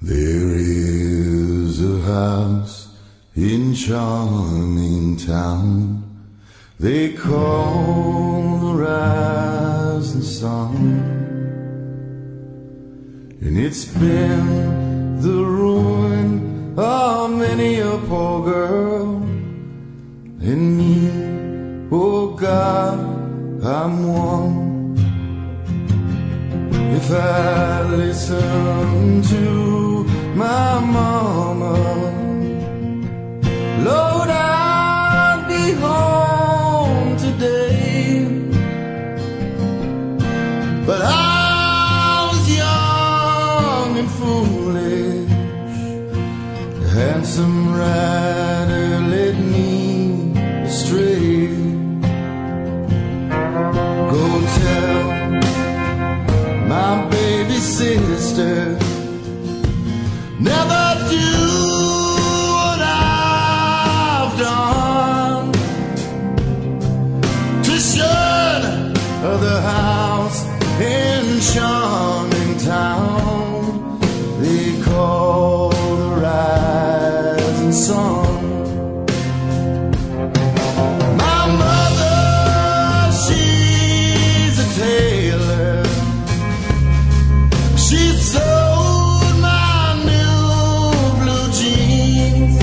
There is a house in charming town they call the rising sun, and it's been the ruin of many a poor girl, and me, oh God, I'm one. If I listen to my mama, Lord, I'd be home today. But I was young and foolish, the handsome rider led me astray. Go tell my baby sister, never do what I've done, to shun the house in charming town they call the rising sun. My mother, she's a tailor. She sold my new blue jeans.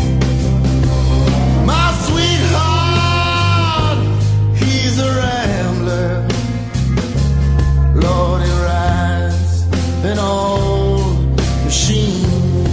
My sweetheart, he's a rambler. Lord, he rides an old machine.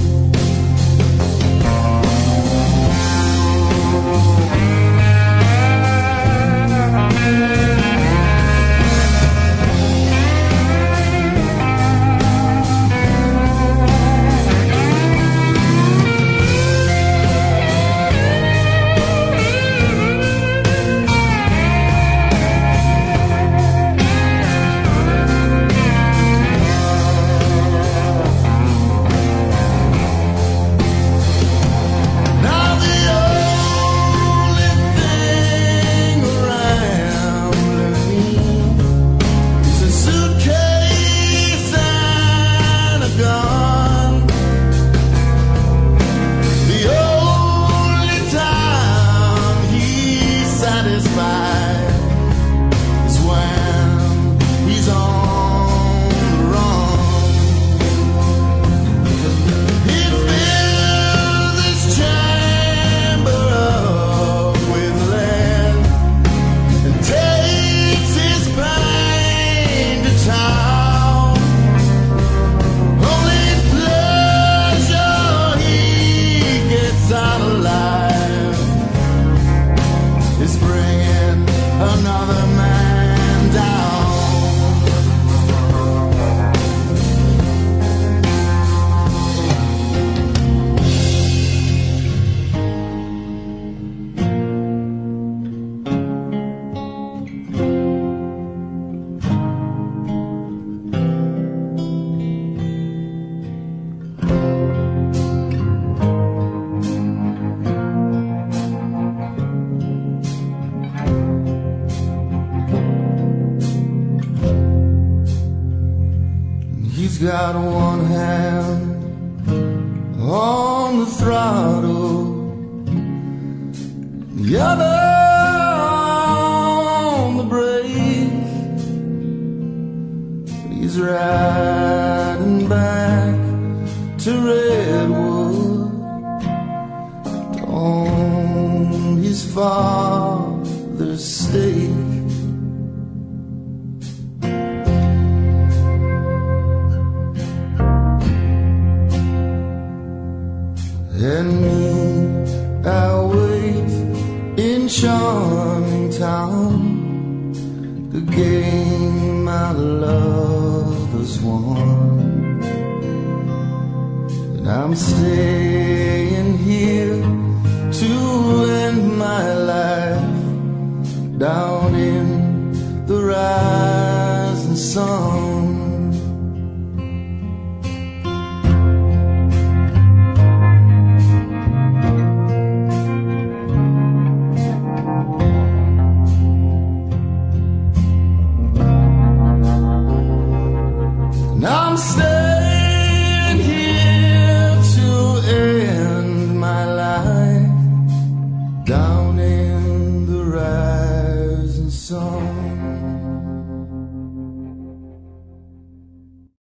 Got one hand on the throttle, the other on the brake. He's riding back to Redwood on his father's stake. And me, I wait in charming town, the game my love has won. And I'm staying here to end my life down in the rising sun.